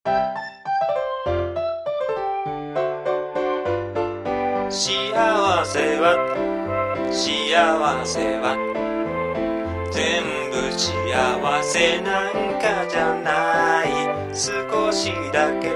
幸せは全部幸せなんかじゃない。少しだけ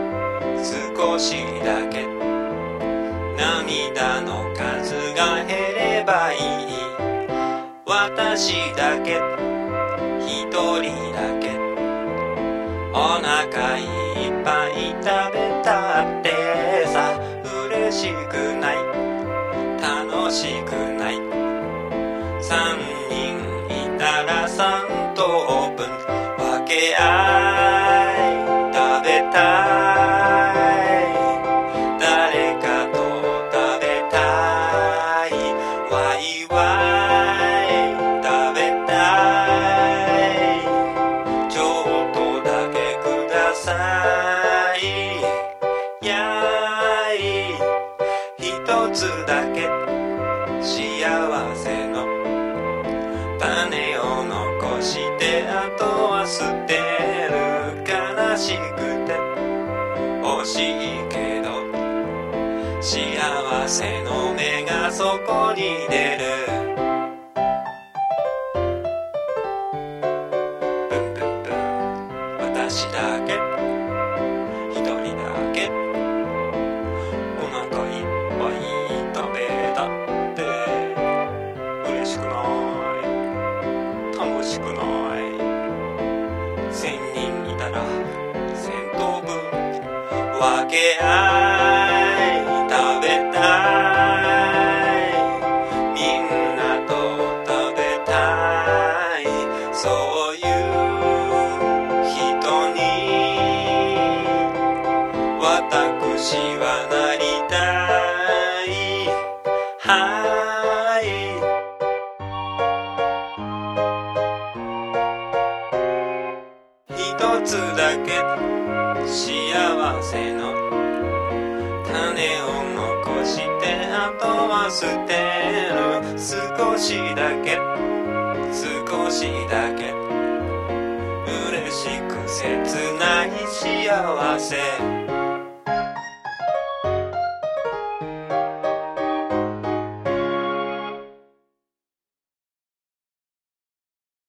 涙の数が減ればいい。私だけ一人だけお腹いっぱい食べたってさ、嬉しくない楽しくない。3人いたら3等分分け合い食べたい。誰かと食べたい。ワイワイ食べたい。ちょっとだけください。やい一つだけ幸せの種を残してあとは捨てる。悲しくて惜しいけど幸せの芽がそこに出る。ブンブンブン私だけ一人だけお腹いっぱい食べたって嬉しくない楽しくない。1000人いたら1000等分分け合い食べたい。みんなと食べたい。そういう人に私はなりたい。はい一つだけ幸せの種を残してあとは捨てる。少しだけ嬉しく切ない幸せ。